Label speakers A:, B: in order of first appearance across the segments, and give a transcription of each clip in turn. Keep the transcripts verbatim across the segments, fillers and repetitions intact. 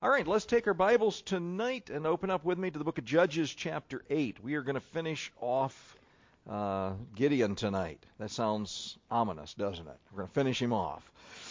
A: All right, let's take our Bibles tonight and open up with me to the book of Judges, chapter eight. We are going to finish off uh, Gideon tonight. That sounds ominous, doesn't it? We're going to finish him off.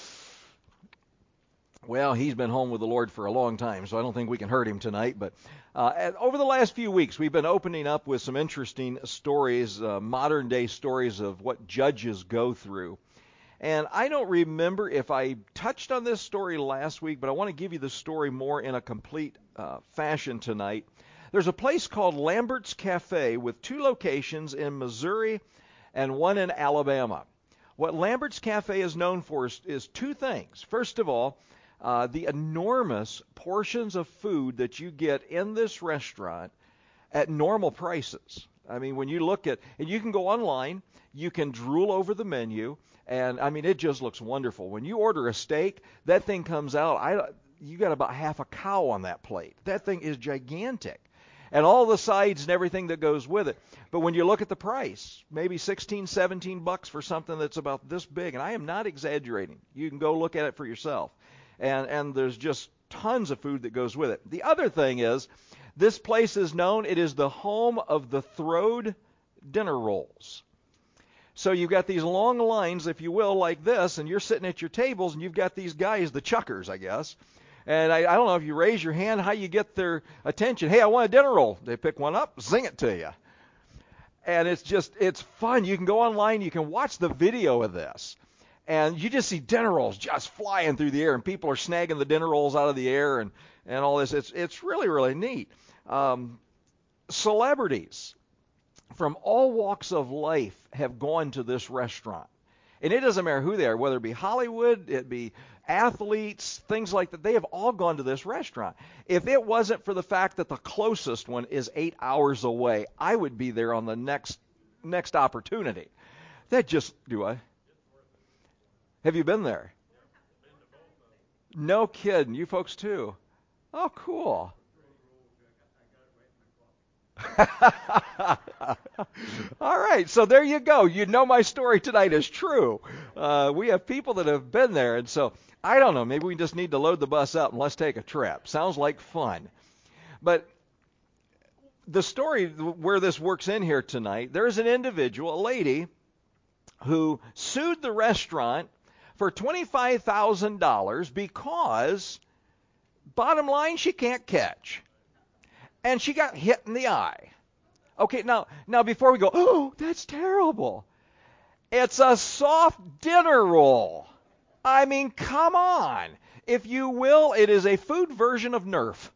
A: Well, he's been home with the Lord for a long time, so I don't think we can hurt him tonight. But uh, over the last few weeks, we've been opening up with some interesting stories, uh, modern-day stories of what judges go through. And I don't remember if I touched on this story last week, but I want to give you the story more in a complete uh, fashion tonight. There's a place called Lambert's Cafe with two locations in Missouri and one in Alabama. What Lambert's Cafe is known for is, is two things. First of all, uh, the enormous portions of food that you get in this restaurant at normal prices. I mean, when you look at, and you can go online, you can drool over the menu, and I mean, it just looks wonderful. When you order a steak, that thing comes out, I, you got about half a cow on that plate. That thing is gigantic. And all the sides and everything that goes with it. But when you look at the price, maybe sixteen, seventeen bucks for something that's about this big, and I am not exaggerating. You can go look at it for yourself. And, and there's just tons of food that goes with it. The other thing is, this place is known, it is the home of the Throwed dinner rolls. So you've got these long lines, if you will, like this, and you're sitting at your tables, and you've got these guys, the chuckers, I guess. And I, I don't know if you raise your hand, how you get their attention. Hey, I want a dinner roll. They pick one up, zing it to you. And it's just, it's fun. You can go online, you can watch the video of this. And you just see dinner rolls just flying through the air, and people are snagging the dinner rolls out of the air and, and all this. It's, it's really, really neat. Um, celebrities from all walks of life have gone to this restaurant. And it doesn't matter who they are, whether it be Hollywood, it be athletes, things like that. They have all gone to this restaurant. If it wasn't for the fact that the closest one is eight hours away, I would be there on the next next opportunity. That just, do I? Have you been there? No kidding. You folks too. Oh, cool. All right, so there you go. You know my story tonight is true. Uh, we have people that have been there, and so I don't know. Maybe we just need to load the bus up and let's take a trip. Sounds like fun. But the story where this works in here tonight, there's an individual, a lady, who sued the restaurant for twenty-five thousand dollars because, bottom line, she can't catch. And she got hit in the eye. Okay, now, now before we go, oh, that's terrible. It's a soft dinner roll. I mean, come on. If you will, it is a food version of Nerf.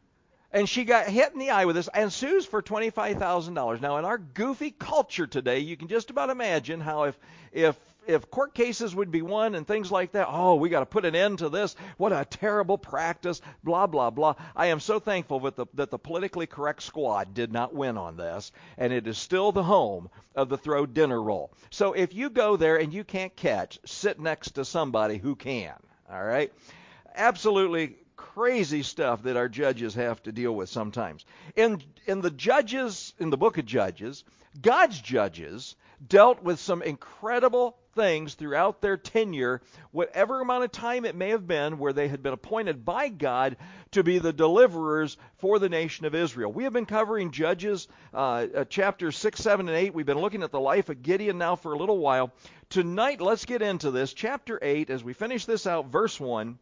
A: And she got hit in the eye with this and sues for twenty-five thousand dollars. Now, in our goofy culture today, you can just about imagine how if if if court cases would be won and things like that, oh, we got to put an end to this. What a terrible practice, blah, blah, blah. I am so thankful that the, that the politically correct squad did not win on this, and it is still the home of the Throwed dinner roll. So if you go there and you can't catch, sit next to somebody who can, all right? Absolutely crazy stuff that our judges have to deal with sometimes. In in the judges, in the book of Judges, God's judges dealt with some incredible things throughout their tenure, whatever amount of time it may have been, where they had been appointed by God to be the deliverers for the nation of Israel. We have been covering Judges uh, uh, chapters six, seven, and eight. We've been looking at the life of Gideon now for a little while. Tonight, let's get into this. Chapter eight, as we finish this out, verse one.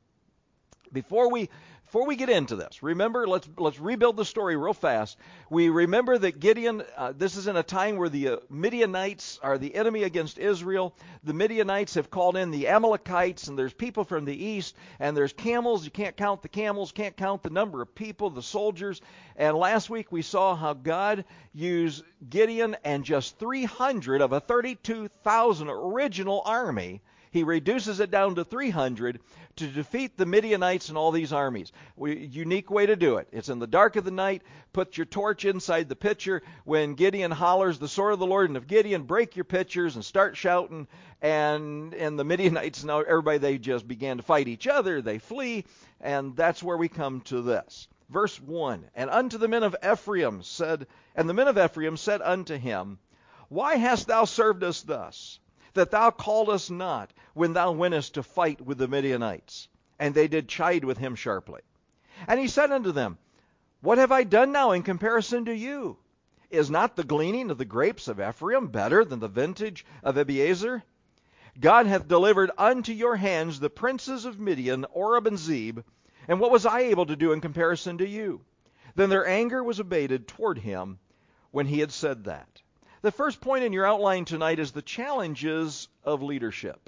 A: Before we before we get into this, remember, let's let's rebuild the story real fast. We remember that Gideon, uh, this is in a time where the uh, Midianites are the enemy against Israel. The Midianites have called in the Amalekites, and there's people from the east, and there's camels. You can't count the camels, can't count the number of people, the soldiers. And last week we saw how God used Gideon and just three hundred of a thirty-two thousand original army. He reduces it down to three hundred to defeat the Midianites and all these armies. We, unique way to do it. It's in the dark of the night. Put your torch inside the pitcher. When Gideon hollers, the sword of the Lord and of Gideon, break your pitchers and start shouting. And, and the Midianites, now everybody, they just began to fight each other. They flee. And that's where we come to this. Verse one, and unto the men of Ephraim said, and the men of Ephraim said unto him, why hast thou served us thus, that thou called us not when thou wentest to fight with the Midianites? And they did chide with him sharply. And he said unto them, What have I done now in comparison to you? Is not the gleaning of the grapes of Ephraim better than the vintage of Abiezer? God hath delivered unto your hands the princes of Midian, Oreb and Zeb, and what was I able to do in comparison to you? Then their anger was abated toward him when he had said that. The first point in your outline tonight is the challenges of leadership.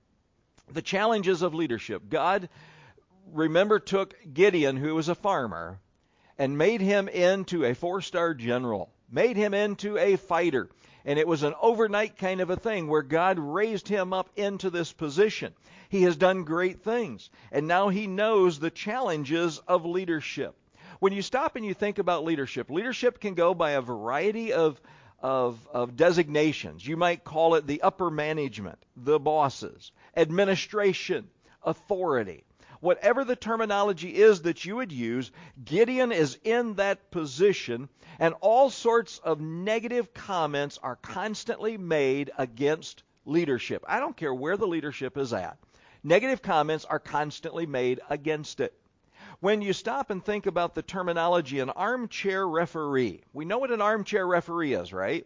A: The challenges of leadership. God, remember, took Gideon, who was a farmer, and made him into a four-star general, made him into a fighter. And it was an overnight kind of a thing where God raised him up into this position. He has done great things, and now he knows the challenges of leadership. When you stop and you think about leadership, leadership can go by a variety of, of, of designations. You might call it the upper management, the bosses, administration, authority. Whatever the terminology is that you would use, Gideon is in that position, and all sorts of negative comments are constantly made against leadership. I don't care where the leadership is at. Negative comments are constantly made against it. When you stop and think about the terminology, an armchair referee. We know what an armchair referee is, right?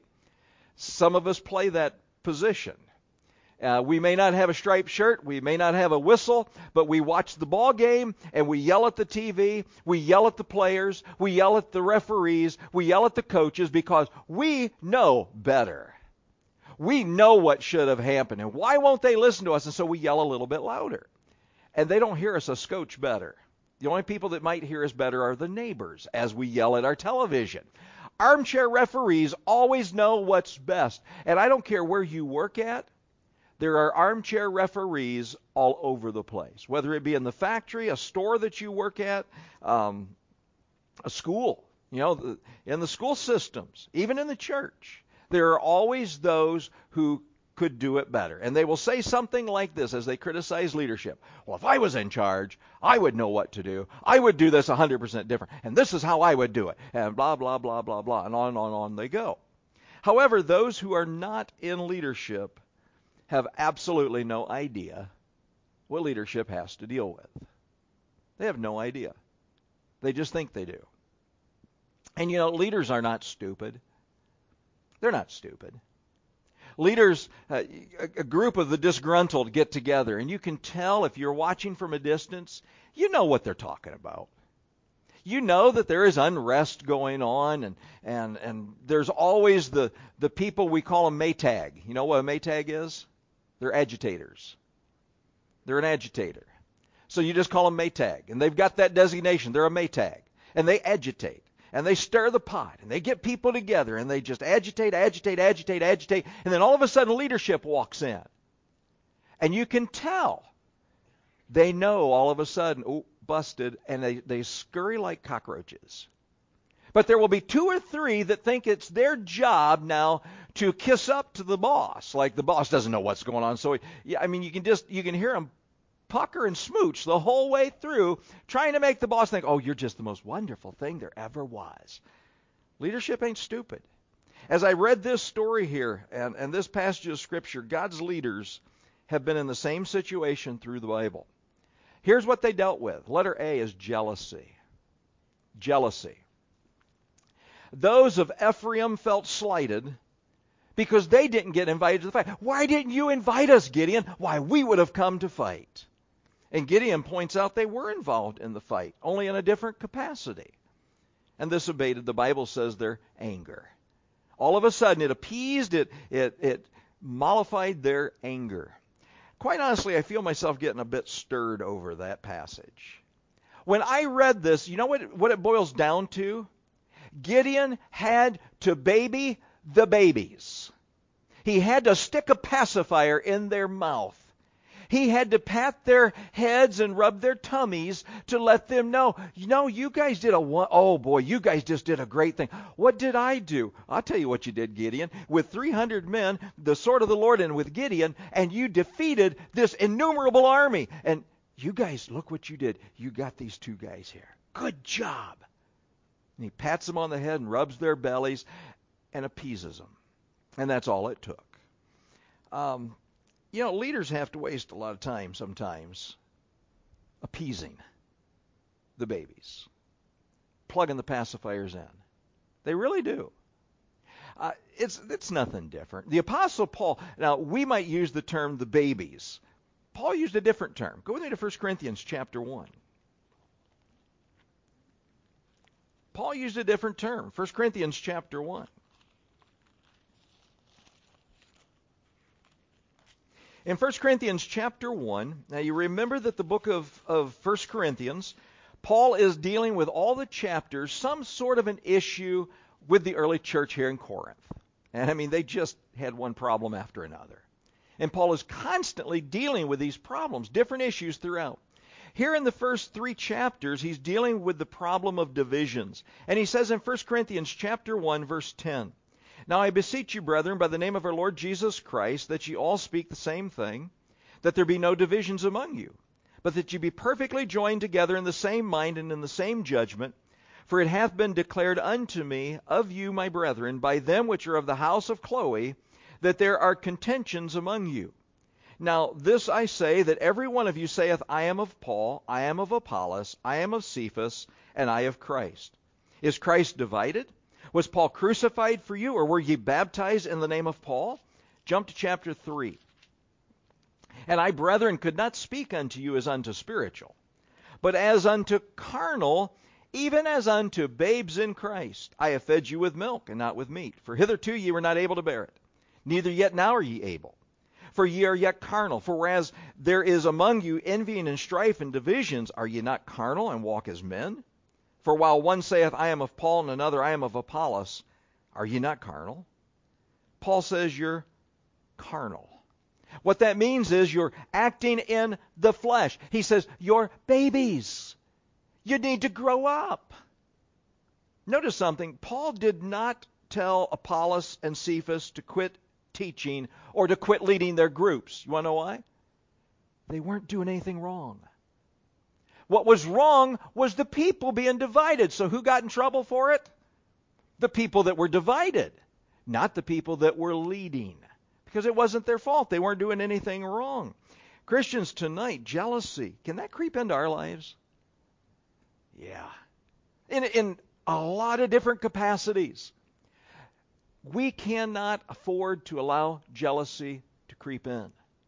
A: Some of us play that position. Uh, we may not have a striped shirt, we may not have a whistle, but we watch the ball game and we yell at the T V, we yell at the players, we yell at the referees, we yell at the coaches because we know better. We know what should have happened, and why won't they listen to us? And so we yell a little bit louder. And they don't hear us a scotch better. The only people that might hear us better are the neighbors as we yell at our television. Armchair referees always know what's best. And I don't care where you work at. There are armchair referees all over the place, whether it be in the factory, a store that you work at, um, a school, you know, in the school systems, even in the church. There are always those who could do it better. And they will say something like this as they criticize leadership. Well, if I was in charge, I would know what to do. I would do this one hundred percent different. And this is how I would do it. And blah, blah, blah, blah, blah. And on and on and on they go. However, those who are not in leadership have absolutely no idea what leadership has to deal with. They have no idea. They just think they do. And you know, leaders are not stupid. They're not stupid. Leaders, uh, a, a group of the disgruntled get together, and you can tell if you're watching from a distance, you know what they're talking about. You know that there is unrest going on, and and, and there's always the, the people, we call them Maytag. You know what a Maytag is? They're agitators. They're an agitator. So you just call them Maytag, and they've got that designation. They're a Maytag, and they agitate. And they stir the pot, and they get people together, and they just agitate, agitate, agitate, agitate, and then all of a sudden leadership walks in. And you can tell they know all of a sudden, oh, busted, and they, they scurry like cockroaches. But there will be two or three that think it's their job now to kiss up to the boss, like the boss doesn't know what's going on. So, yeah, I mean, you can just you can hear them pucker and smooch the whole way through, trying to make the boss think, oh, you're just the most wonderful thing there ever was. Leadership ain't stupid. As I read this story here and, and this passage of Scripture, God's leaders have been in the same situation through the Bible. Here's what they dealt with. Letter A is jealousy. Jealousy. Those of Ephraim felt slighted because they didn't get invited to the fight. Why didn't you invite us, Gideon? Why, we would have come to fight. And Gideon points out they were involved in the fight, only in a different capacity. And this abated, the Bible says, their anger. All of a sudden, it appeased, it, it, it mollified their anger. Quite honestly, I feel myself getting a bit stirred over that passage. When I read this, you know what, what it boils down to? Gideon had to baby the babies. He had to stick a pacifier in their mouth. He had to pat their heads and rub their tummies to let them know, you know, you guys did a one, oh boy, you guys just did a great thing. What did I do? I'll tell you what you did, Gideon. With three hundred men, the sword of the Lord, and with Gideon, and you defeated this innumerable army. And you guys, look what you did. You got these two guys here. Good job. And he pats them on the head and rubs their bellies and appeases them. And that's all it took. Um, you know, leaders have to waste a lot of time sometimes appeasing. the babies, plugging the pacifiers in. They really do. Uh, it's it's nothing different. The Apostle Paul, now we might use the term the babies. Paul used a different term. Go with me to First Corinthians chapter one. Paul used a different term. First Corinthians chapter one. In First Corinthians chapter one, now you remember that the book of, of First Corinthians, Paul is dealing with all the chapters, some sort of an issue with the early church here in Corinth. And I mean, they just had one problem after another. And Paul is constantly dealing with these problems, different issues throughout. Here in the first three chapters, he's dealing with the problem of divisions. And he says in First Corinthians chapter one, verse ten, "Now I beseech you, brethren, by the name of our Lord Jesus Christ, that ye all speak the same thing, that there be no divisions among you, but that ye be perfectly joined together in the same mind and in the same judgment. For it hath been declared unto me of you, my brethren, by them which are of the house of Chloe, that there are contentions among you. Now this I say, that every one of you saith, I am of Paul, I am of Apollos, I am of Cephas, and I of Christ. Is Christ divided? Was Paul crucified for you, or were ye baptized in the name of Paul?" Jump to chapter three. "And I, brethren, could not speak unto you as unto spiritual, but as unto carnal, even as unto babes in Christ. I have fed you with milk, and not with meat. For hitherto ye were not able to bear it, neither yet now are ye able. For ye are yet carnal. For whereas there is among you envying and strife and divisions, are ye not carnal, and walk as men? For while one saith, I am of Paul, and another, I am of Apollos, are ye not carnal?" Paul says you're carnal. What that means is you're acting in the flesh. He says you're babies. You need to grow up. Notice something. Paul did not tell Apollos and Cephas to quit teaching or to quit leading their groups. You want to know why? They weren't doing anything wrong. What was wrong was the people being divided. So who got in trouble for it? The people that were divided, not the people that were leading. Because it wasn't their fault. They weren't doing anything wrong. Christians tonight, jealousy, can that creep into our lives? Yeah. In, in a lot of different capacities. We cannot afford to allow jealousy to creep in.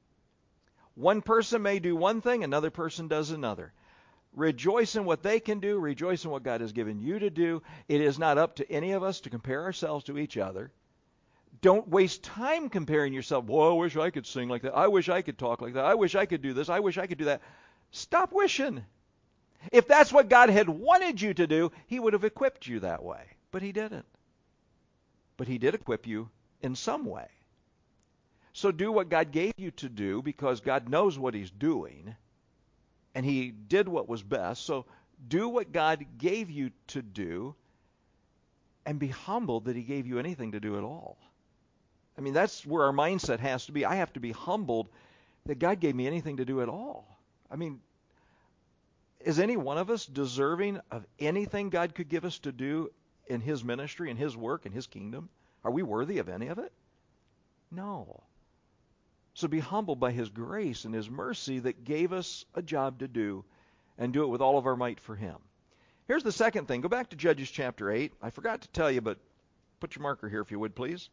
A: One person may do one thing, another person does another. Rejoice in what they can do. Rejoice in what God has given you to do. It is not up to any of us to compare ourselves to each other. Don't waste time comparing yourself. Boy, I wish I could sing like that. I wish I could talk like that. I wish I could do this. I wish I could do that. Stop wishing. If that's what God had wanted you to do, He would have equipped you that way. But He didn't. But He did equip you in some way. So do what God gave you to do, because God knows what He's doing. And He did what was best. So do what God gave you to do, and be humbled that He gave you anything to do at all. I mean, that's where our mindset has to be. I have to be humbled that God gave me anything to do at all. I mean, is any one of us deserving of anything God could give us to do in His ministry, in His work, in His kingdom? Are we worthy of any of it? No. So be humbled by His grace and His mercy that gave us a job to do, and do it with all of our might for Him. Here's the second thing. Go back to Judges chapter eight. I forgot to tell you, but put your marker here if you would, please.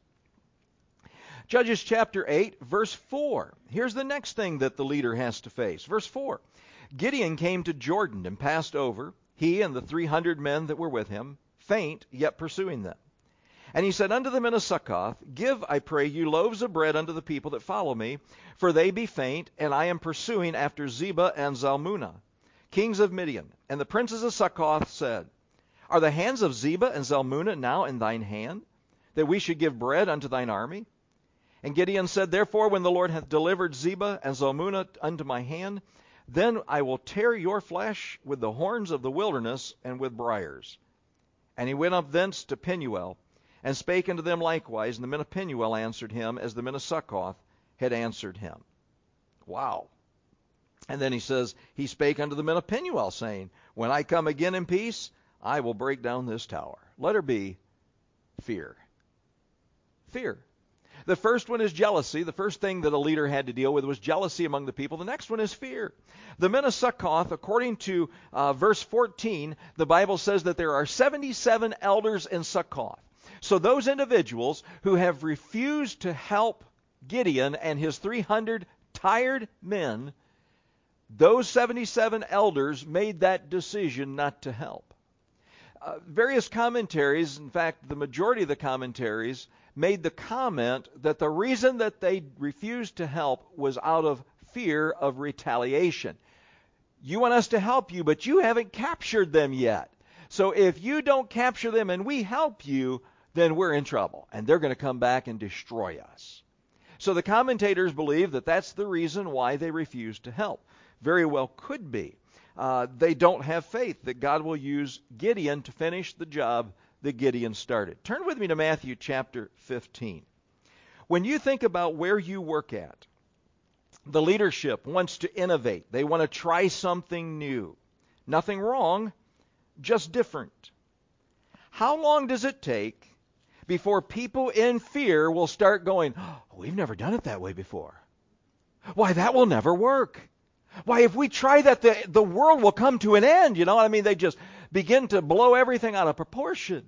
A: Judges chapter eight, verse four. Here's the next thing that the leader has to face. Verse four. Gideon came to Jordan and passed over, he and the three hundred men that were with him, faint, yet pursuing them. And he said unto the men of Succoth, Give, I pray you, loaves of bread unto the people that follow me, for they be faint, and I am pursuing after Zebah and Zalmunna, kings of Midian. And the princes of Succoth said, Are the hands of Zebah and Zalmunna now in thine hand, that we should give bread unto thine army? And Gideon said, Therefore, when the Lord hath delivered Zebah and Zalmunna unto my hand, then I will tear your flesh with the horns of the wilderness and with briars. And he went up thence to Penuel, and spake unto them likewise. And the men of Penuel answered him, as the men of Succoth had answered him. Wow. And then he says, He spake unto the men of Penuel, saying, When I come again in peace, I will break down this tower. Let her be fear. Fear. The first one is jealousy. The first thing that a leader had to deal with was jealousy among the people. The next one is fear. The men of Succoth, according to uh, verse fourteen, the Bible says that there are seventy-seven elders in Succoth. So those individuals who have refused to help Gideon and his three hundred tired men, those seventy-seven elders made that decision not to help. Uh, various commentaries, in fact, the majority of the commentaries, made the comment that the reason that they refused to help was out of fear of retaliation. You want us to help you, but you haven't captured them yet. So if you don't capture them and we help you, then we're in trouble, and they're going to come back and destroy us. So the commentators believe that that's the reason why they refused to help. Very well could be. Uh, they don't have faith that God will use Gideon to finish the job that Gideon started. Turn with me to Matthew chapter fifteen. When you think about where you work at, the leadership wants to innovate. They want to try something new. Nothing wrong, just different. How long does it take before people in fear will start going, oh, we've never done it that way before. Why, that will never work. Why, if we try that, the, the world will come to an end. You know, I mean, they just begin to blow everything out of proportion.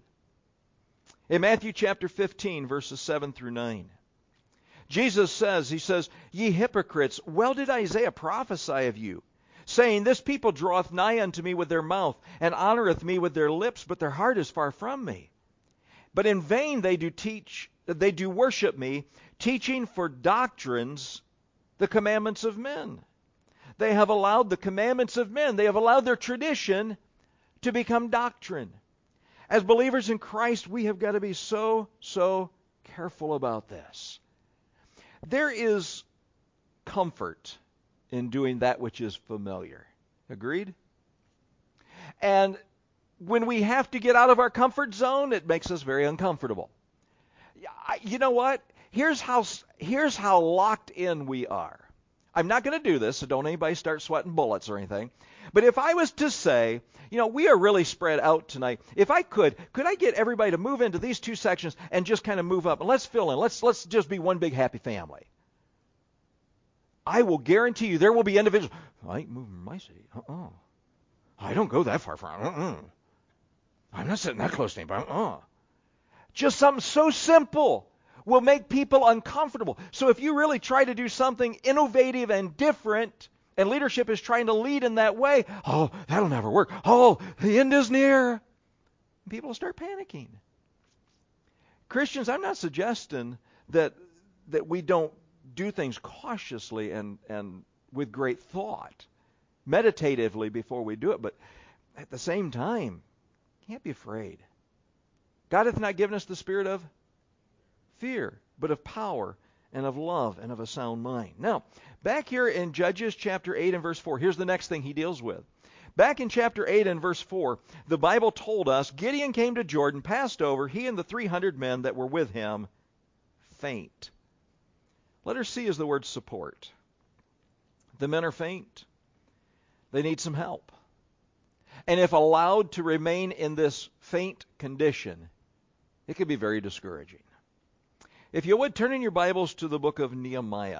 A: In Matthew chapter fifteen, verses seven through nine, Jesus says, he says, Ye hypocrites, well did Isaiah prophesy of you, saying, This people draweth nigh unto me with their mouth, and honoreth me with their lips, but their heart is far from me. But in vain they do teach, they do worship me, teaching for doctrines the commandments of men. They have allowed the commandments of men, they have allowed their tradition to become doctrine. As believers in Christ, we have got to be so, so careful about this. There is comfort in doing that which is familiar. Agreed? And when we have to get out of our comfort zone, it makes us very uncomfortable. You know what? Here's how, here's how locked in we are. I'm not going to do this, so don't anybody start sweating bullets or anything. But if I was to say, you know, we are really spread out tonight. If I could, could I get everybody to move into these two sections and just kind of move up? And let's fill in. Let's let's just be one big happy family. I will guarantee you there will be individuals. I ain't moving my seat. Uh-uh. I don't go that far from. Uh-uh. I'm not sitting that close to anybody. Uh-uh. Just something so simple will make people uncomfortable. So if you really try to do something innovative and different, and leadership is trying to lead in that way, oh, that'll never work. Oh, the end is near. People will start panicking. Christians, I'm not suggesting that that we don't do things cautiously and, and with great thought, meditatively before we do it, but at the same time, you can't be afraid. God hath not given us the spirit of fear, but of power and of love and of a sound mind. Now, back here in Judges chapter eight and verse four, here's the next thing he deals with. Back in chapter eight and verse four, the Bible told us, Gideon came to Jordan, passed over, he and the three hundred men that were with him, faint. Letter C is the word support. The men are faint. They need some help. And if allowed to remain in this faint condition, it could be very discouraging. If you would, turn in your Bibles to the book of Nehemiah.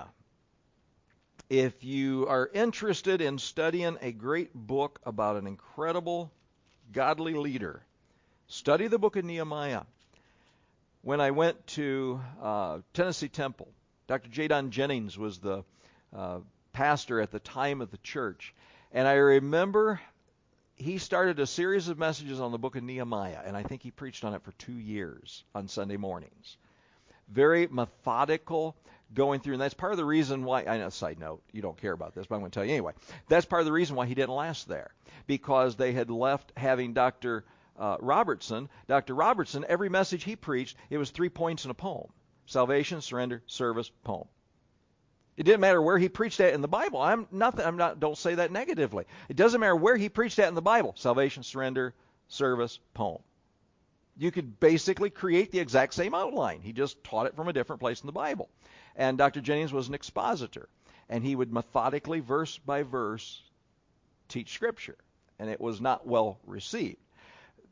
A: If you are interested in studying a great book about an incredible godly leader, study the book of Nehemiah. When I went to uh, Tennessee Temple, Doctor J. Don Jennings was the uh, pastor at the time of the church. And I remember he started a series of messages on the book of Nehemiah, and I think he preached on it for two years on Sunday mornings. Very methodical, going through, and that's part of the reason why, I know, side note, you don't care about this, but I'm going to tell you anyway. That's part of the reason why he didn't last there, because they had left having Doctor Uh, Robertson. Doctor Robertson, every message he preached, it was three points in a poem. Salvation, surrender, service, poem. It didn't matter where he preached at in the Bible. I'm not, I'm not, don't say that negatively. It doesn't matter where he preached at in the Bible. Salvation, surrender, service, poem. You could basically create the exact same outline. He just taught it from a different place in the Bible. And Doctor Jennings was an expositor. And he would methodically, verse by verse, teach Scripture. And it was not well received.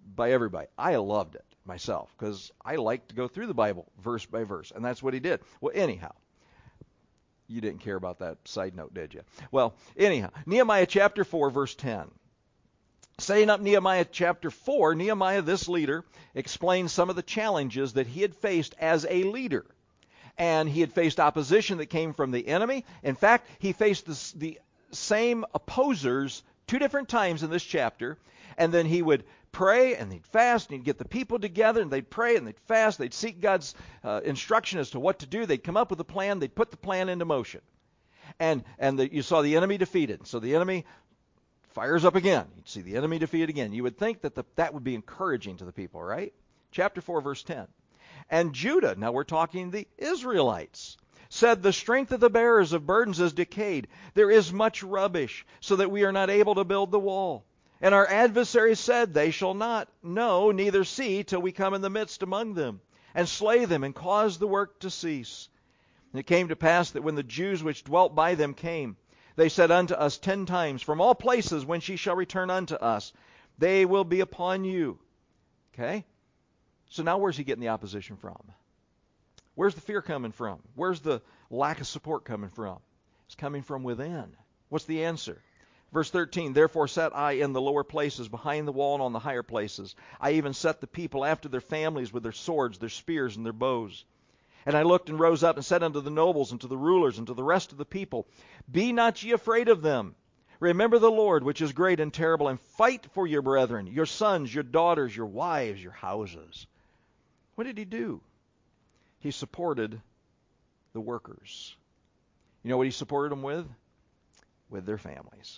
A: by everybody. I loved it myself because I like to go through the Bible verse by verse, and that's what he did. Well, anyhow, you didn't care about that side note, did you? Well, anyhow, Nehemiah chapter four, verse ten. Setting up Nehemiah chapter four, Nehemiah, this leader, explains some of the challenges that he had faced as a leader. And he had faced opposition that came from the enemy. In fact, he faced the, the same opposers two different times in this chapter. And then he would pray and they'd fast and he'd get the people together and they'd pray and they'd fast. They'd seek God's uh, instruction as to what to do. They'd come up with a plan. They'd put the plan into motion. And, and the, you saw the enemy defeated. So the enemy fires up again. You'd see the enemy defeated again. You would think that the, that would be encouraging to the people, right? Chapter four, verse ten. And Judah, now we're talking the Israelites, said, the strength of the bearers of burdens is decayed. There is much rubbish, so that we are not able to build the wall. And our adversaries said, they shall not know, neither see, till we come in the midst among them, and slay them, and cause the work to cease. And it came to pass that when the Jews which dwelt by them came, they said unto us ten times, from all places when she shall return unto us, they will be upon you. Okay? So now where's he getting the opposition from? Where's the fear coming from? Where's the lack of support coming from? It's coming from within. What's the answer? Verse thirteen, therefore set I in the lower places, behind the wall and on the higher places. I even set the people after their families with their swords, their spears, and their bows. And I looked and rose up and said unto the nobles and to the rulers and to the rest of the people, be not ye afraid of them. Remember the Lord, which is great and terrible, and fight for your brethren, your sons, your daughters, your wives, your houses. What did he do? He supported the workers. You know what he supported them with? With their families.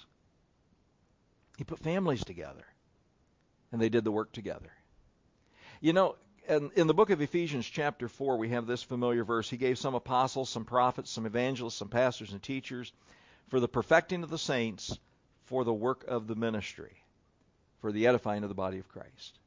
A: He put families together, and they did the work together. You know, in, in the book of Ephesians chapter four, we have this familiar verse. He gave some apostles, some prophets, some evangelists, some pastors and teachers for the perfecting of the saints, for the work of the ministry, for the edifying of the body of Christ.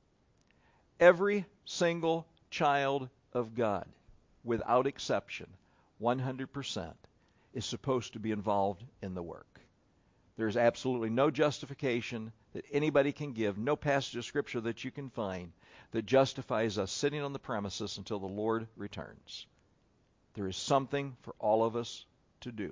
A: Every single child of God, without exception, one hundred percent, is supposed to be involved in the work. There is absolutely no justification that anybody can give, no passage of Scripture that you can find that justifies us sitting on the premises until the Lord returns. There is something for all of us to do.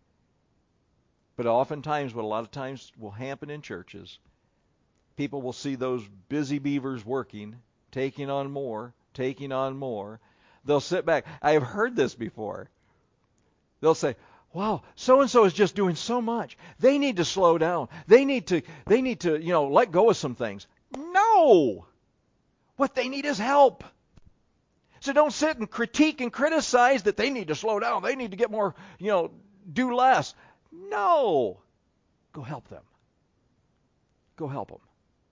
A: But oftentimes, what a lot of times will happen in churches, people will see those busy beavers working, taking on more, taking on more. They'll sit back. I have heard this before. They'll say, wow, so-and-so is just doing so much. They need to slow down. They need to, they need to, you know, let go of some things. No! What they need is help. So don't sit and critique and criticize that they need to slow down. They need to get more, you know, do less. No! Go help them. Go help them.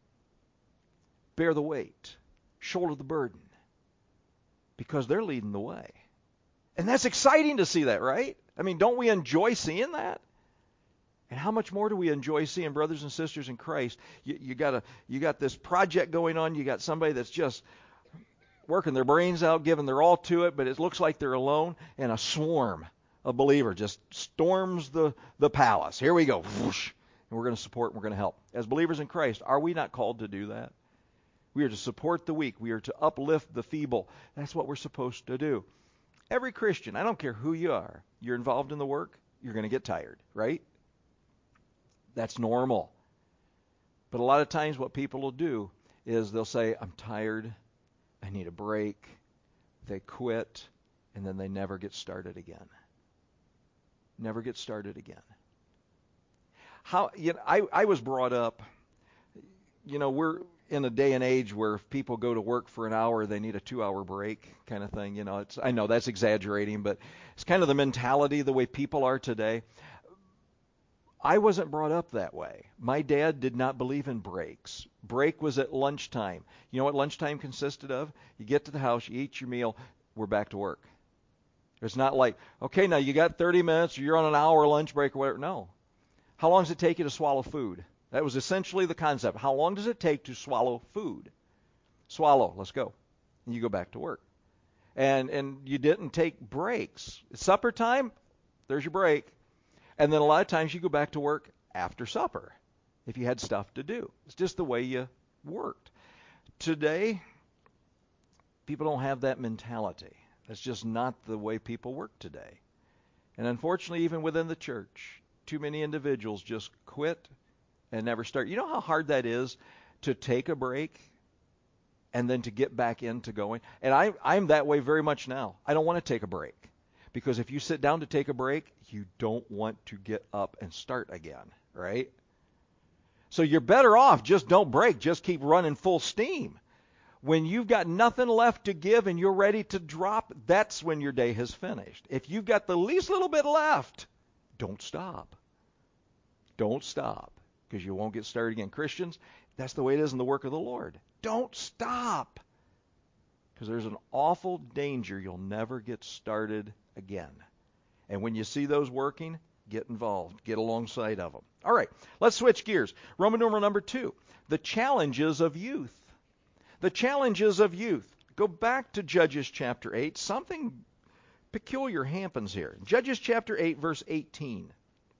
A: Bear the weight. Shoulder the burden. Because they're leading the way. And that's exciting to see that, right? I mean, don't we enjoy seeing that? And how much more do we enjoy seeing brothers and sisters in Christ? You, you got a, you got this project going on. You got somebody that's just working their brains out, giving their all to it, but it looks like they're alone, and a swarm of believers just storms the, the palace. Here we go. Whoosh, and we're going to support and we're going to help. As believers in Christ, are we not called to do that? We are to support the weak. We are to uplift the feeble. That's what we're supposed to do. Every Christian, I don't care who you are, you're involved in the work, you're going to get tired, right? That's normal. But a lot of times what people will do is they'll say, I'm tired, I need a break. They quit, and then they never get started again. Never get started again. How, you know, I, I was brought up, you know, we're in a day and age where if people go to work for an hour, they need a two-hour break kind of thing. You know, it's, I know that's exaggerating, but it's kind of the mentality, the way people are today. I wasn't brought up that way. My dad did not believe in breaks. Break was at lunchtime. You know what lunchtime consisted of? You get to the house, you eat your meal, we're back to work. It's not like, okay, now you got thirty minutes, or you're on an hour lunch break or whatever. No. How long does it take you to swallow food? That was essentially the concept. How long does it take to swallow food? Swallow, let's go. And you go back to work. And and you didn't take breaks. It's supper time, there's your break. And then a lot of times you go back to work after supper if you had stuff to do. It's just the way you worked. today, people don't have that mentality. That's just not the way people work today. And unfortunately, even within the church, too many individuals just quit and never start. You know how hard that is to take a break and then to get back into going? And I, I'm that way very much now. I don't want to take a break. Because if you sit down to take a break, you don't want to get up and start again, right? So you're better off, just don't break. Just keep running full steam. When you've got nothing left to give and you're ready to drop, that's when your day has finished. If you've got the least little bit left, don't stop. Don't stop, because you won't get started again. Christians, that's the way it is in the work of the Lord. Don't stop, because there's an awful danger you'll never get started again. And when you see those working, get involved. Get alongside of them. All right, let's switch gears. Roman numeral number two, the challenges of youth. The challenges of youth. Go back to Judges chapter eight. Something peculiar happens here. Judges chapter eight, verse eighteen.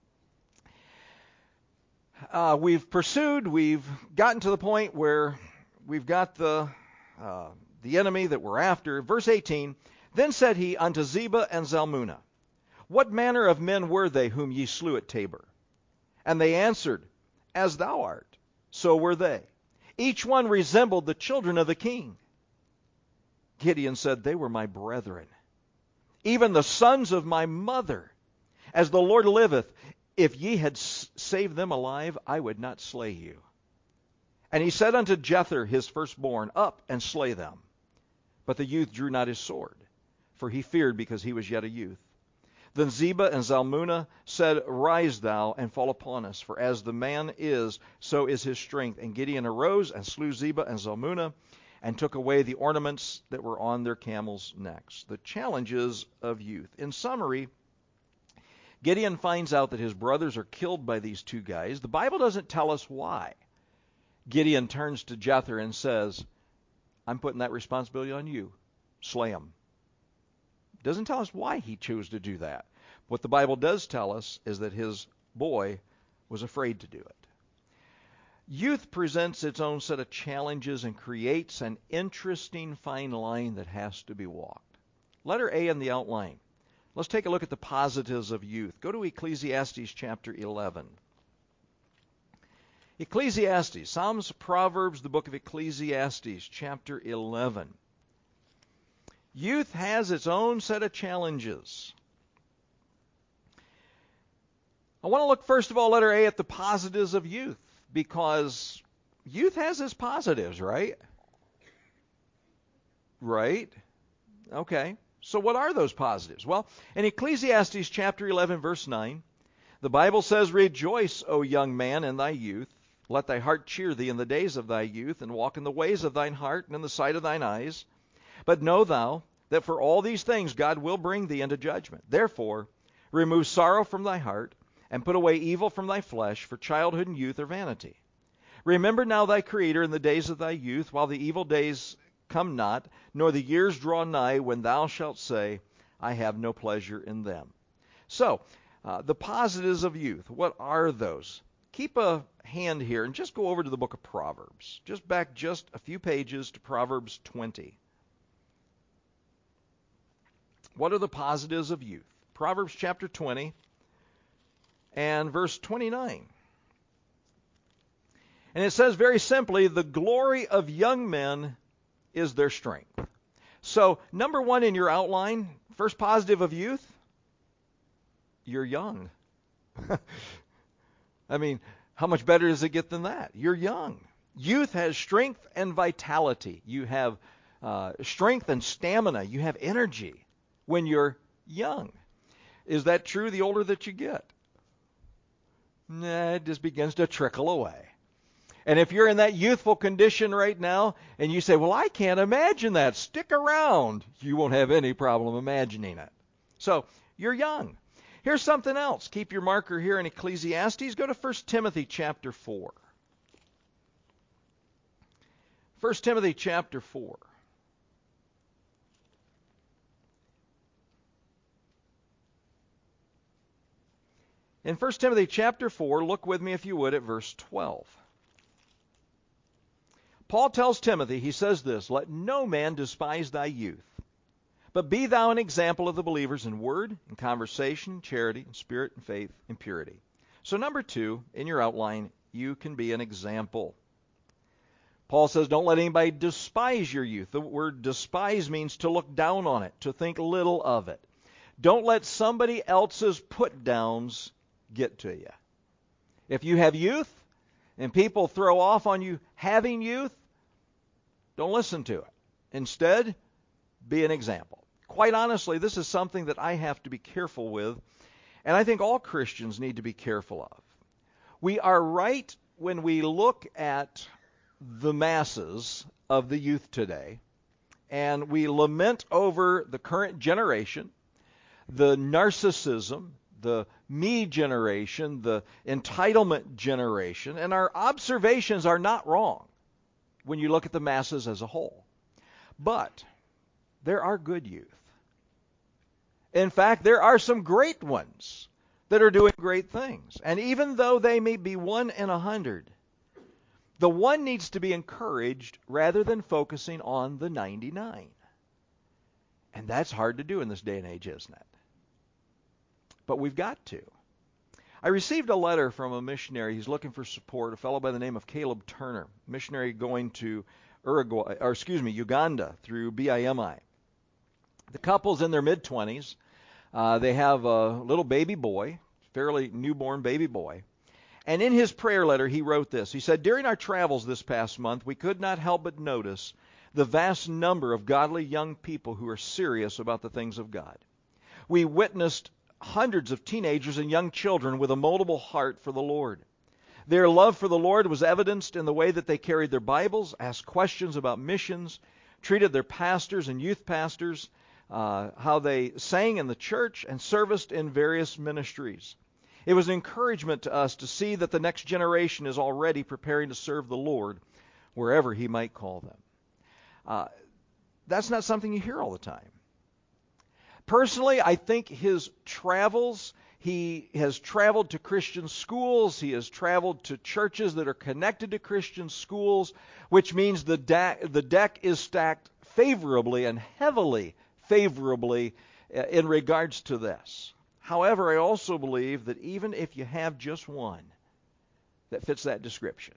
A: Uh, we've pursued, we've gotten to the point where we've got the uh, the enemy that we're after. Verse eighteen, then said he unto Zebah and Zalmunna, what manner of men were they whom ye slew at Tabor? And they answered, as thou art, so were they. Each one resembled the children of the king. Gideon said, they were my brethren, even the sons of my mother. As the Lord liveth, if ye had saved them alive, I would not slay you. And he said unto Jether his firstborn, up and slay them. But the youth drew not his sword, for he feared, because he was yet a youth. Then Zebah and Zalmunna said, rise thou and fall upon us, for as the man is, so is his strength. And Gideon arose and slew Zebah and Zalmunna, and took away the ornaments that were on their camels' necks. The challenges of youth. In summary, Gideon finds out that his brothers are killed by these two guys. The Bible doesn't tell us why. Gideon turns to Jether and says, I'm putting that responsibility on you. Slay them. Doesn't tell us why he chose to do that. What the Bible does tell us is that his boy was afraid to do it. Youth presents its own set of challenges and creates an interesting fine line that has to be walked. Letter A in the outline. Let's take a look at the positives of youth. Go to Ecclesiastes chapter eleven. Ecclesiastes, Psalms, Proverbs, the book of Ecclesiastes, chapter eleven. Youth has its own set of challenges. I want to look first of all, letter A, at the positives of youth, because youth has its positives, right? Right? Okay. So what are those positives? Well, in Ecclesiastes chapter eleven, verse nine, the Bible says, rejoice, O young man, in thy youth. Let thy heart cheer thee in the days of thy youth, and walk in the ways of thine heart, and in the sight of thine eyes. But know thou that for all these things God will bring thee into judgment. Therefore, remove sorrow from thy heart, and put away evil from thy flesh, for childhood and youth are vanity. Remember now thy Creator in the days of thy youth, while the evil days come not, nor the years draw nigh, when thou shalt say, I have no pleasure in them. So, uh, the positives of youth, what are those? Keep a hand here and just go over to the book of Proverbs. Just back just a few pages to Proverbs twenty. What are the positives of youth? Proverbs chapter twenty and verse twenty-nine. And it says very simply, the glory of young men is their strength. So, number one in your outline, first positive of youth, you're young. I mean, how much better does it get than that? You're young. Youth has strength and vitality. You have uh, strength and stamina. You have energy when you're young. Is that true the older that you get? Nah, it just begins to trickle away. And if you're in that youthful condition right now, and you say, well, I can't imagine that, stick around, you won't have any problem imagining it. So, you're young. Here's something else. Keep your marker here in Ecclesiastes. Go to First Timothy chapter four. First Timothy chapter four. In First Timothy chapter four, look with me if you would at verse twelve. Paul tells Timothy, he says this, "Let no man despise thy youth, but be thou an example of the believers in word, in conversation, charity, in spirit, in faith, in purity." So number two, in your outline, you can be an example. Paul says, don't let anybody despise your youth. The word despise means to look down on it, to think little of it. Don't let somebody else's put-downs get to you. If you have youth and people throw off on you having youth, don't listen to it. Instead, be an example. Quite honestly, this is something that I have to be careful with, and I think all Christians need to be careful of. We are right when we look at the masses of the youth today, and we lament over the current generation, the narcissism, the me generation, the entitlement generation, and our observations are not wrong when you look at the masses as a whole. But there are good youth. In fact, there are some great ones that are doing great things. And even though they may be one in a hundred, the one needs to be encouraged rather than focusing on the ninety-nine. And that's hard to do in this day and age, isn't it? But we've got to. I received a letter from a missionary. He's looking for support, a fellow by the name of Caleb Turner, missionary going to Uruguay, or excuse me, Uganda through B I M I. The couple's in their mid-twenties. Uh, they have a little baby boy, fairly newborn baby boy. And in his prayer letter, he wrote this. He said, "During our travels this past month, we could not help but notice the vast number of godly young people who are serious about the things of God. We witnessed hundreds of teenagers and young children with a moldable heart for the Lord. Their love for the Lord was evidenced in the way that they carried their Bibles, asked questions about missions, treated their pastors and youth pastors, uh, how they sang in the church and serviced in various ministries. It was an encouragement to us to see that the next generation is already preparing to serve the Lord wherever He might call them." Uh, that's not something you hear all the time. Personally, I think his travels, he has traveled to Christian schools, he has traveled to churches that are connected to Christian schools, which means the, da- the deck is stacked favorably and heavily favorably uh, in regards to this. However, I also believe that even if you have just one that fits that description,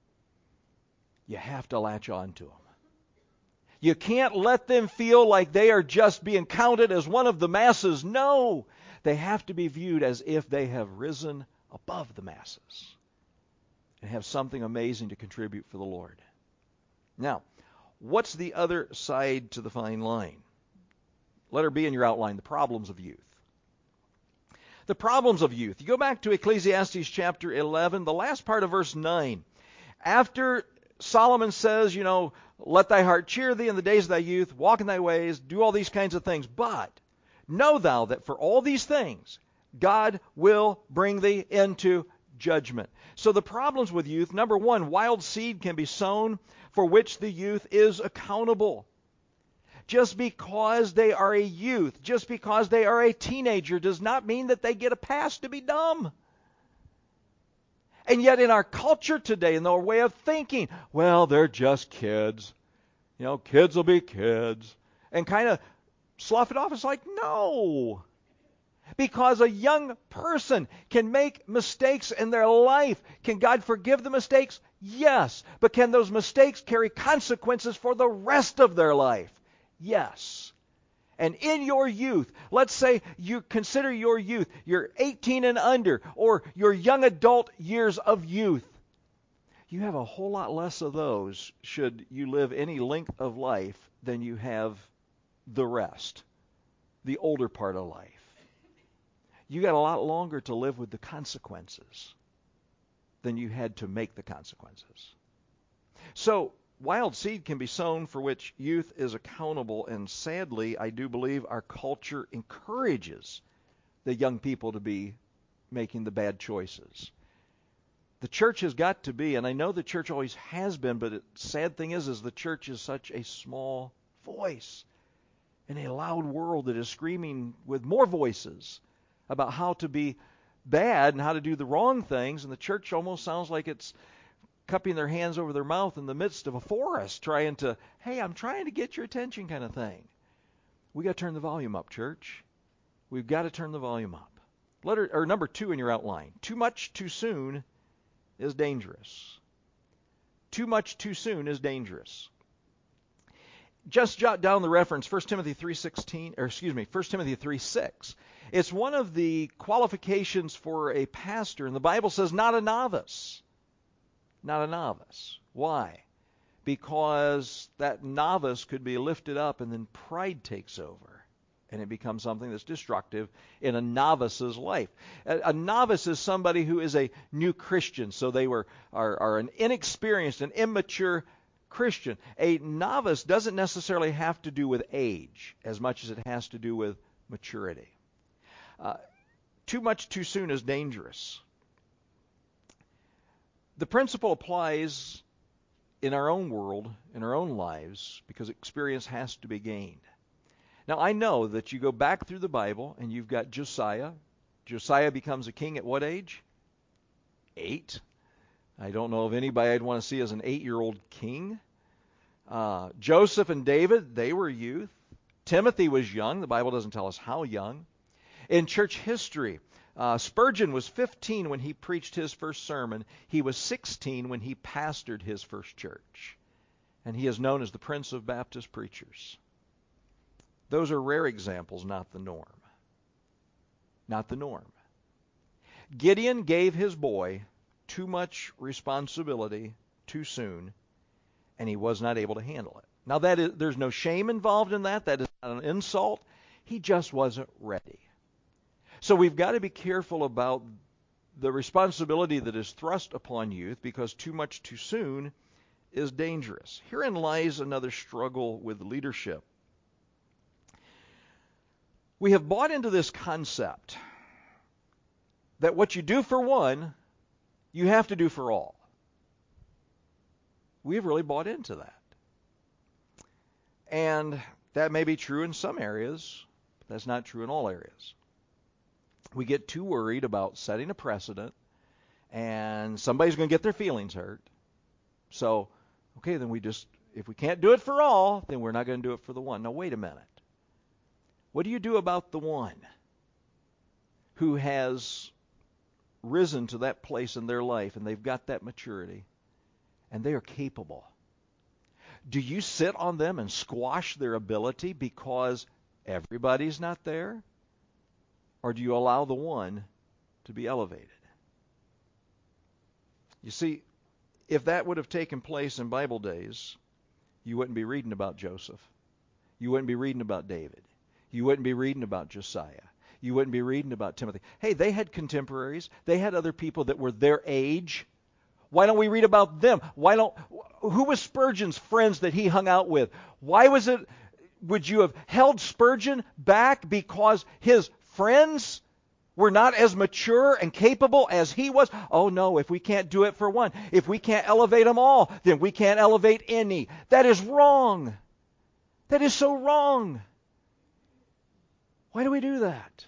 A: you have to latch on to them. You can't let them feel like they are just being counted as one of the masses. No, they have to be viewed as if they have risen above the masses and have something amazing to contribute for the Lord. Now, what's the other side to the fine line? Letter B in your outline, the problems of youth. The problems of youth. You go back to Ecclesiastes chapter eleven, the last part of verse nine. After Solomon says, you know, let thy heart cheer thee in the days of thy youth, walk in thy ways, do all these kinds of things. But know thou that for all these things, God will bring thee into judgment. So the problems with youth, number one, wild seed can be sown for which the youth is accountable. Just because they are a youth, just because they are a teenager, does not mean that they get a pass to be dumb. And yet in our culture today, in our way of thinking, well, they're just kids. You know, kids will be kids. And kind of slough it off. It's like, no. Because a young person can make mistakes in their life. Can God forgive the mistakes? Yes. But can those mistakes carry consequences for the rest of their life? Yes. And in your youth, let's say you consider your youth, you're eighteen and under, or your young adult years of youth. You have a whole lot less of those should you live any length of life than you have the rest, the older part of life. You got a lot longer to live with the consequences than you had to make the consequences. So, wild seed can be sown for which youth is accountable, and sadly, I do believe our culture encourages the young people to be making the bad choices. The church has got to be, and I know the church always has been, but the sad thing is, is the church is such a small voice in a loud world that is screaming with more voices about how to be bad and how to do the wrong things, and the church almost sounds like it's cupping their hands over their mouth in the midst of a forest, trying to, hey, I'm trying to get your attention kind of thing. We got to turn the volume up, church. We've got to turn the volume up. Letter or number two in your outline. Too much too soon is dangerous. Too much too soon is dangerous. Just jot down the reference, First Timothy three sixteen, or excuse me, First Timothy three six. It's one of the qualifications for a pastor, and the Bible says not a novice. Not a novice. Why? Because that novice could be lifted up and then pride takes over, and it becomes something that's destructive in a novice's life. A, a novice is somebody who is a new Christian, so they were are, are an inexperienced and immature Christian. A novice doesn't necessarily have to do with age as much as it has to do with maturity. Uh, too much too soon is dangerous. The principle applies in our own world, in our own lives, because experience has to be gained. Now, I know that you go back through the Bible and you've got Josiah. Josiah becomes a king at what age? Eight. I don't know of anybody I'd want to see as an eight-year-old king. Uh, Joseph and David, they were youth. Timothy was young. The Bible doesn't tell us how young. In church history, uh, Spurgeon was fifteen when he preached his first sermon. He was sixteen when he pastored his first church. And he is known as the Prince of Baptist Preachers. Those are rare examples, not the norm. Not the norm. Gideon gave his boy too much responsibility too soon, and he was not able to handle it. Now, that is, there's no shame involved in that. That is not an insult. He just wasn't ready. So we've got to be careful about the responsibility that is thrust upon youth, because too much too soon is dangerous. Herein lies another struggle with leadership. We have bought into this concept that what you do for one, you have to do for all. We've really bought into that. And that may be true in some areas, but that's not true in all areas. We get too worried about setting a precedent, and somebody's going to get their feelings hurt. So, okay, then we just, if we can't do it for all, then we're not going to do it for the one. Now, wait a minute. What do you do about the one who has risen to that place in their life and they've got that maturity and they are capable? Do you sit on them and squash their ability because everybody's not there? Or do you allow the one to be elevated? You see, if that would have taken place in Bible days, you wouldn't be reading about Joseph. You wouldn't be reading about David. You wouldn't be reading about Josiah. You wouldn't be reading about Timothy. Hey, they had contemporaries. They had other people that were their age. Why don't we read about them? Why don't? Who was Spurgeon's friends that he hung out with? Why was it? Would you have held Spurgeon back because his friends were not as mature and capable as he was? Oh no, if we can't do it for one, if we can't elevate them all, then we can't elevate any. That is wrong. That is so wrong. Why do we do that?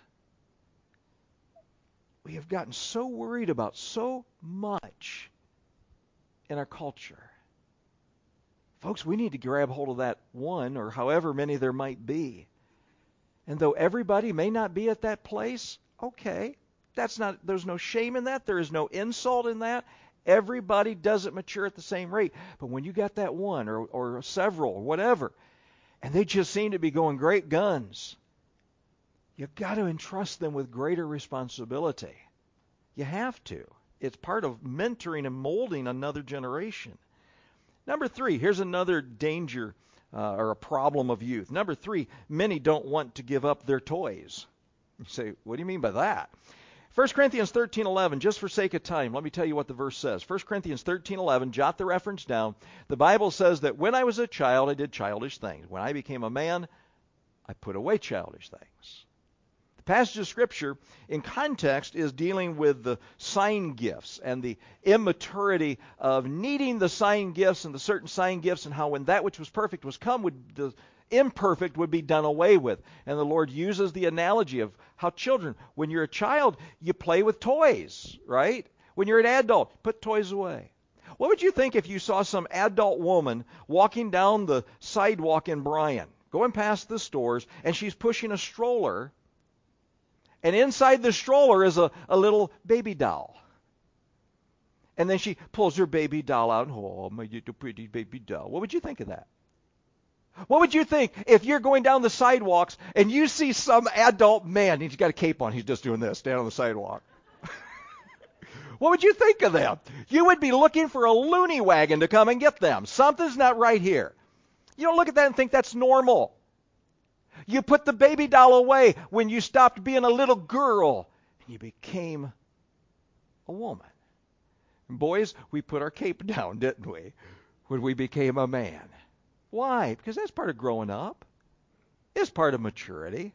A: We have gotten so worried about so much in our culture. Folks, we need to grab hold of that one, or however many there might be. And though everybody may not be at that place, okay, that's not, there's no shame in that. There is no insult in that. Everybody doesn't mature at the same rate. But when you got that one or, or several or whatever, and they just seem to be going great guns, you've got to entrust them with greater responsibility. You have to. It's part of mentoring and molding another generation. Number three, here's another danger uh, or a problem of youth. Number three, many don't want to give up their toys. You say, what do you mean by that? First Corinthians thirteen eleven, just for sake of time, let me tell you what the verse says. First Corinthians thirteen eleven, jot the reference down. The Bible says that when I was a child, I did childish things. When I became a man, I put away childish things. The passage of Scripture, in context, is dealing with the sign gifts and the immaturity of needing the sign gifts and the certain sign gifts, and how when that which was perfect was come, would the imperfect would be done away with. And the Lord uses the analogy of how children, when you're a child, you play with toys, right? When you're an adult, put toys away. What would you think if you saw some adult woman walking down the sidewalk in Bryan, going past the stores, and she's pushing a stroller, and inside the stroller is a, a little baby doll? And then she pulls her baby doll out, and, oh, my little pretty baby doll. What would you think of that? What would you think if you're going down the sidewalks and you see some adult man, he's got a cape on, he's just doing this, standing on the sidewalk? What would you think of them? You would be looking for a loony wagon to come and get them. Something's not right here. You don't look at that and think that's normal. You put the baby doll away when you stopped being a little girl and you became a woman. And boys, we put our cape down, didn't we, when we became a man? Why? Because that's part of growing up. It's part of maturity.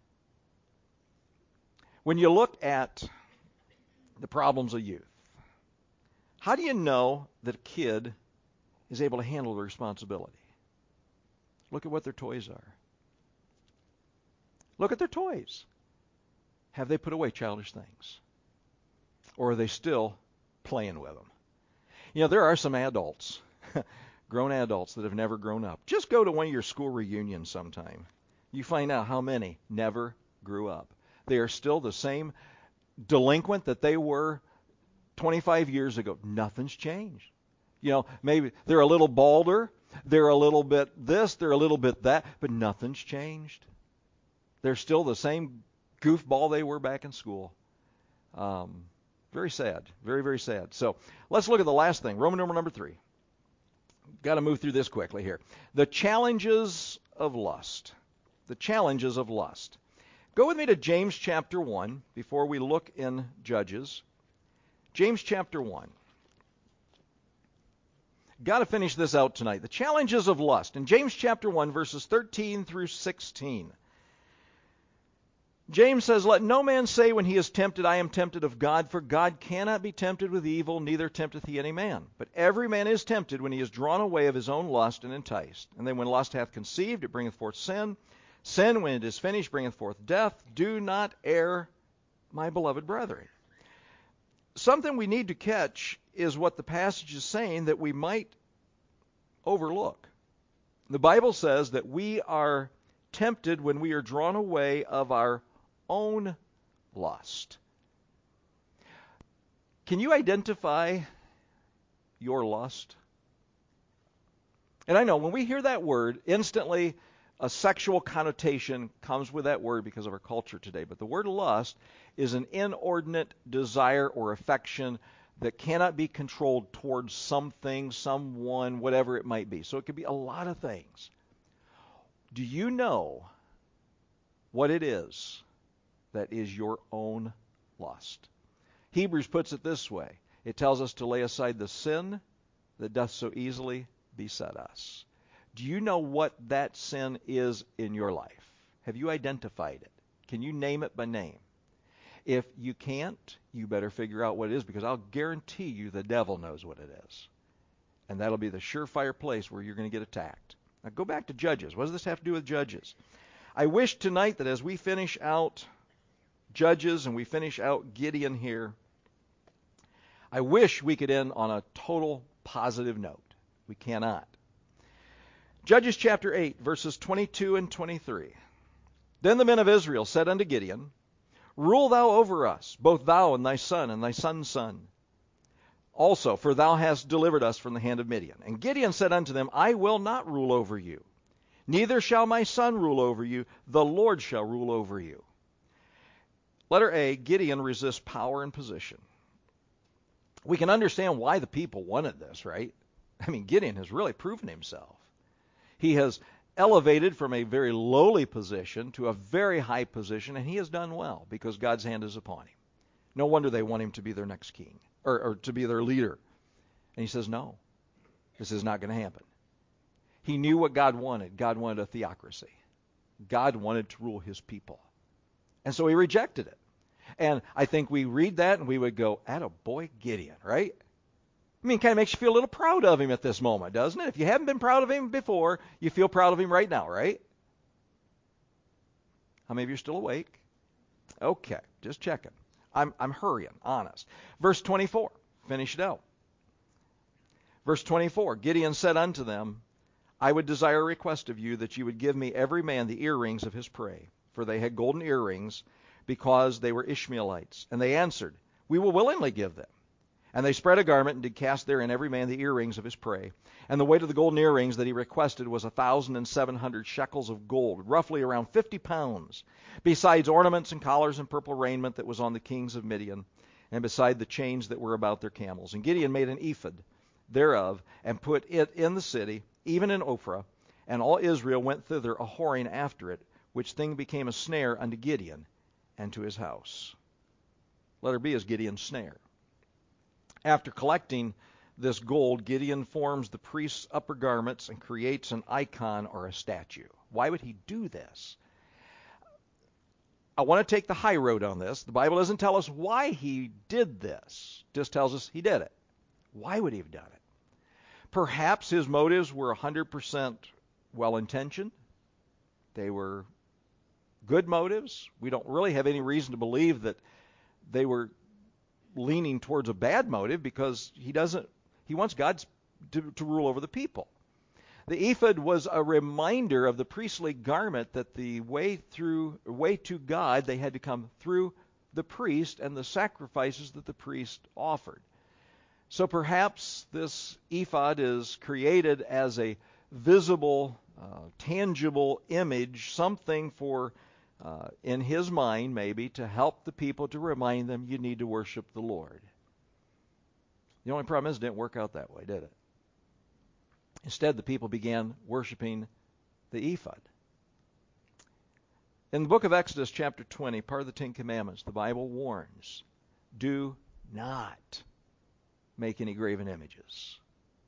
A: When you look at the problems of youth, how do you know that a kid is able to handle the responsibility? Look at what their toys are. Look at their toys. Have they put away childish things? Or are they still playing with them? You know, there are some adults, grown adults, that have never grown up. Just go to one of your school reunions sometime. You find out how many never grew up. They are still the same delinquent that they were twenty-five years ago. Nothing's changed. You know, maybe they're a little balder, they're a little bit this, they're a little bit that, but nothing's changed. They're still the same goofball they were back in school. Um, very sad. Very, very sad. So let's look at the last thing. Roman number number three. Got to move through this quickly here. The challenges of lust. The challenges of lust. Go with me to James chapter one before we look in Judges. James chapter one. Got to finish this out tonight. The challenges of lust. In James chapter one, verses thirteen through sixteen. James says, "Let no man say when he is tempted, I am tempted of God, for God cannot be tempted with evil, neither tempteth he any man. But every man is tempted when he is drawn away of his own lust and enticed. And then when lust hath conceived, it bringeth forth sin. Sin, when it is finished, bringeth forth death. Do not err, my beloved brethren." Something we need to catch is what the passage is saying that we might overlook. The Bible says that we are tempted when we are drawn away of our own lust. Can you identify your lust? And I know when we hear that word, instantly a sexual connotation comes with that word because of our culture today. But the word lust is an inordinate desire or affection that cannot be controlled towards something, someone, whatever it might be. So it could be a lot of things. Do you know what it is that is your own lust? Hebrews puts it this way. It tells us to lay aside the sin that doth so easily beset us. Do you know what that sin is in your life? Have you identified it? Can you name it by name? If you can't, you better figure out what it is, because I'll guarantee you the devil knows what it is. And that'll be the surefire place where you're going to get attacked. Now go back to Judges. What does this have to do with Judges? I wish tonight that as we finish out Judges and we finish out Gideon here, I wish we could end on a total positive note. We cannot. Judges chapter eight, verses twenty-two and twenty-three. Then the men of Israel said unto Gideon, Rule thou over us, both thou and thy son and thy son's son. Also, for thou hast delivered us from the hand of Midian. And Gideon said unto them, I will not rule over you, neither shall my son rule over you, the Lord shall rule over you. Letter A, Gideon resists power and position. We can understand why the people wanted this, right? I mean, Gideon has really proven himself. He has elevated from a very lowly position to a very high position, and he has done well because God's hand is upon him. No wonder they want him to be their next king, or, or to be their leader. And he says, no, this is not going to happen. He knew what God wanted. God wanted a theocracy. God wanted to rule his people. And so he rejected it. And I think we read that and we would go, attaboy Gideon, right? I mean, it kind of makes you feel a little proud of him at this moment, doesn't it? If you haven't been proud of him before, you feel proud of him right now, right? How many of you are still awake? Okay, just checking. I'm, I'm hurrying, honest. Verse twenty-four, finish it out. Verse twenty-four, Gideon said unto them, I would desire a request of you, that you would give me every man the earrings of his prey. For they had golden earrings, because they were Ishmaelites. And they answered, We will willingly give them. And they spread a garment, and did cast therein every man the earrings of his prey. And the weight of the golden earrings that he requested was a thousand and seven hundred shekels of gold, roughly around fifty pounds, besides ornaments and collars and purple raiment that was on the kings of Midian, and beside the chains that were about their camels. And Gideon made an ephod thereof, and put it in the city, even in Ophrah, and all Israel went thither a whoring after it, which thing became a snare unto Gideon and to his house. Letter B is Gideon's snare. After collecting this gold, Gideon forms the priest's upper garments and creates an icon or a statue. Why would he do this? I want to take the high road on this. The Bible doesn't tell us why he did this. It just tells us he did it. Why would he have done it? Perhaps his motives were one hundred percent well-intentioned. They were good motives. We don't really have any reason to believe that they were leaning towards a bad motive, because he doesn't he wants God to, to rule over the people. The ephod was a reminder of the priestly garment, that the way through way to God, they had to come through the priest and the sacrifices that the priest offered. So perhaps this ephod is created as a visible, uh, tangible image, something for Uh, in his mind, maybe, to help the people, to remind them you need to worship the Lord. The only problem is it didn't work out that way, did it? Instead, the people began worshiping the ephod. In the book of Exodus, chapter twenty, part of the Ten Commandments, the Bible warns, do not make any graven images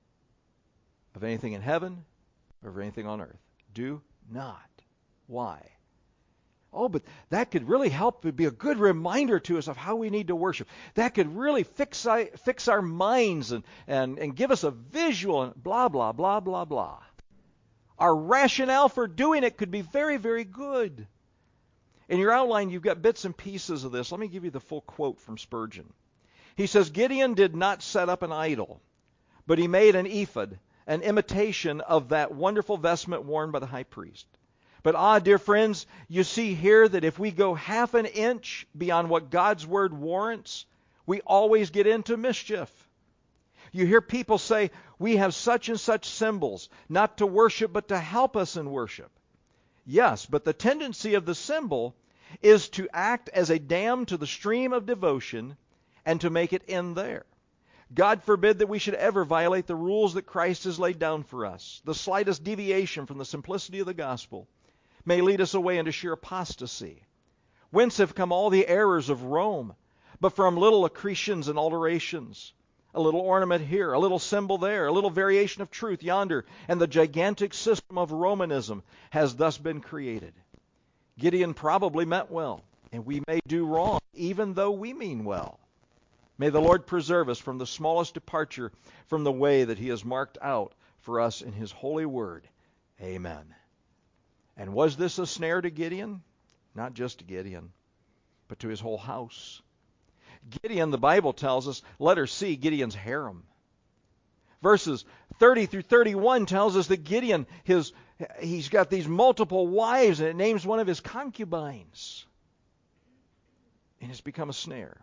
A: of anything in heaven or of anything on earth. Do not. Why? Oh, but that could really help. It would be a good reminder to us of how we need to worship. That could really fix, fix our minds and, and, and give us a visual and blah, blah, blah, blah, blah. Our rationale for doing it could be very, very good. In your outline, you've got bits and pieces of this. Let me give you the full quote from Spurgeon. He says, Gideon did not set up an idol, but he made an ephod, an imitation of that wonderful vestment worn by the high priest. But ah, dear friends, you see here that if we go half an inch beyond what God's Word warrants, we always get into mischief. You hear people say, we have such and such symbols, not to worship, but to help us in worship. Yes, but the tendency of the symbol is to act as a dam to the stream of devotion and to make it end there. God forbid that we should ever violate the rules that Christ has laid down for us. The slightest deviation from the simplicity of the gospel may lead us away into sheer apostasy. Whence have come all the errors of Rome? But from little accretions and alterations. A little ornament here, a little symbol there, a little variation of truth yonder, and the gigantic system of Romanism has thus been created. Gideon probably meant well, and we may do wrong, even though we mean well. May the Lord preserve us from the smallest departure from the way that He has marked out for us in His holy word. Amen. And was this a snare to Gideon? Not just to Gideon, but to his whole house. Gideon, the Bible tells us, letter C, Gideon's harem. Verses thirty through thirty-one tells us that Gideon, his, he's got these multiple wives, and it names one of his concubines. And it's become a snare.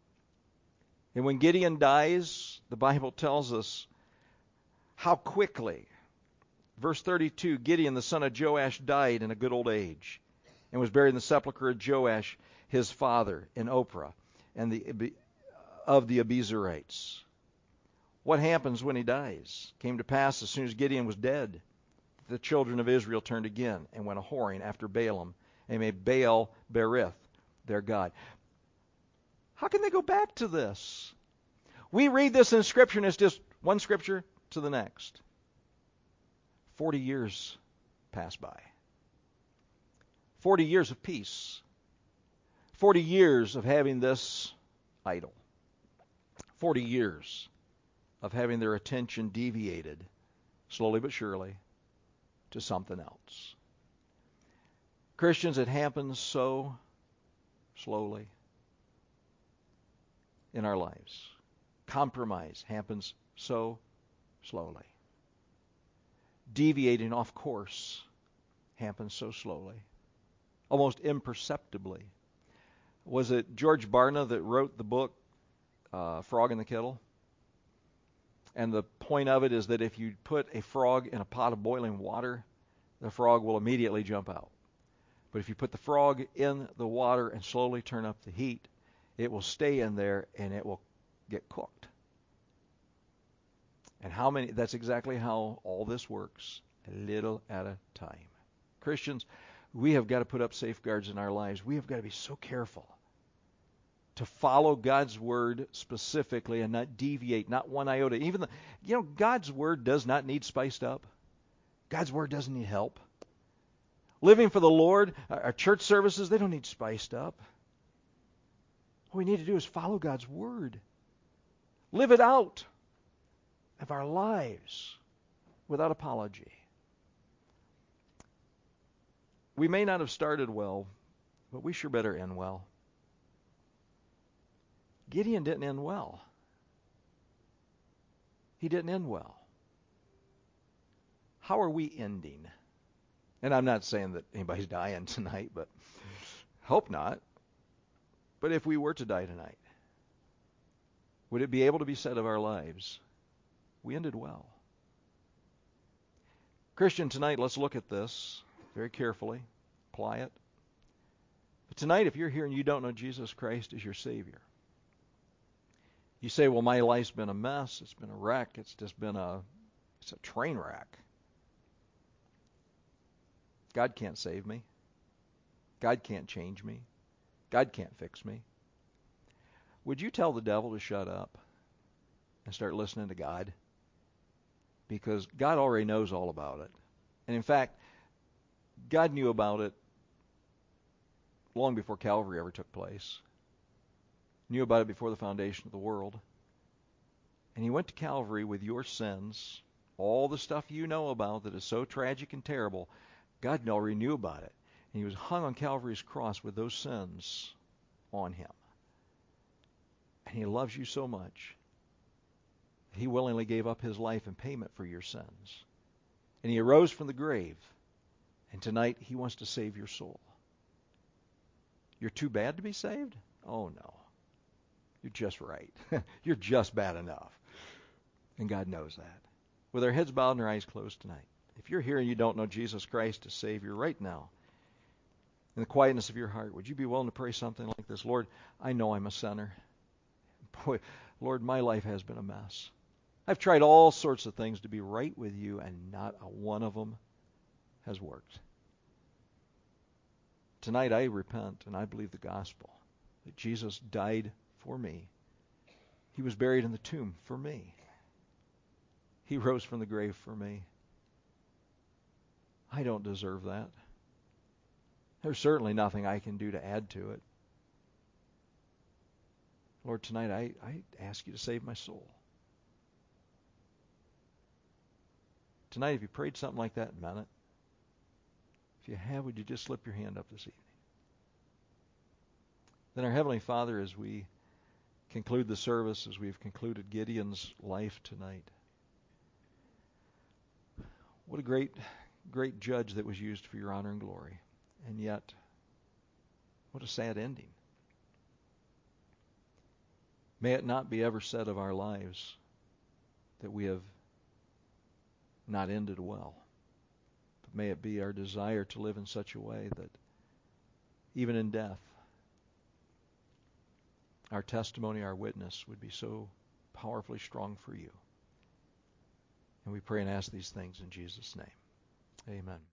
A: And when Gideon dies, the Bible tells us how quickly. Verse thirty-two, Gideon the son of Joash died in a good old age and was buried in the sepulchre of Joash his father in Ophrah and the of the Abiezrites. What happens when he dies? Came to pass as soon as Gideon was dead, the children of Israel turned again and went a whoring after Baalim and made Baal Berith their god. How can they go back to this? We read this in Scripture and it's just one Scripture to the next. Forty years pass by. Forty years of peace. Forty years of having this idol. Forty years of having their attention deviated, slowly but surely, to something else. Christians, it happens so slowly in our lives. Compromise happens so slowly. Deviating off course happens so slowly, almost imperceptibly. Was it George Barna that wrote the book uh, Frog in the Kettle? And the point of it is that if you put a frog in a pot of boiling water, the frog will immediately jump out. But if you put the frog in the water and slowly turn up the heat, it will stay in there and it will get cooked. And how many, that's exactly how all this works, a little at a time. Christians, we have got to put up safeguards in our lives. We have got to be so careful to follow God's word specifically and not deviate, not one iota. Even the, you know, God's word does not need spiced up. God's word doesn't need help. Living for the Lord, our church services, they don't need spiced up. What we need to do is follow God's word. Live it out of our lives without apology. We may not have started well, but we sure better end well. Gideon didn't end well. He didn't end well. How are we ending? And I'm not saying that anybody's dying tonight, but hope not. But if we were to die tonight, would it be able to be said of our lives, we ended well? Christian, tonight let's look at this very carefully, apply it. But tonight, if you're here and you don't know Jesus Christ as your Savior, you say, well, my life's been a mess, it's been a wreck, it's just been a, it's a train wreck. God can't save me. God can't change me. God can't fix me. Would you tell the devil to shut up and start listening to God? Because God already knows all about it. And in fact, God knew about it long before Calvary ever took place. Knew about it before the foundation of the world. And he went to Calvary with your sins, all the stuff you know about that is so tragic and terrible. God already knew about it. And he was hung on Calvary's cross with those sins on him. And he loves you so much, he willingly gave up his life in payment for your sins. And he arose from the grave. And tonight he wants to save your soul. You're too bad to be saved? Oh, no. You're just right. You're just bad enough. And God knows that. With our heads bowed and our eyes closed tonight, if you're here and you don't know Jesus Christ as Savior right now, in the quietness of your heart, would you be willing to pray something like this? Lord, I know I'm a sinner. Boy, Lord, my life has been a mess. I've tried all sorts of things to be right with you, and not a one of them has worked. Tonight I repent and I believe the gospel, that Jesus died for me. He was buried in the tomb for me. He rose from the grave for me. I don't deserve that. There's certainly nothing I can do to add to it. Lord, tonight I, I ask you to save my soul. Tonight, if you prayed something like that and meant it, if you have, would you just slip your hand up this evening? Then our Heavenly Father, as we conclude the service, as we've concluded Gideon's life tonight, what a great, great judge that was used for your honor and glory. And yet, what a sad ending. May it not be ever said of our lives that we have not ended well. But may it be our desire to live in such a way that even in death, our testimony, our witness would be so powerfully strong for you. And we pray and ask these things in Jesus' name. Amen.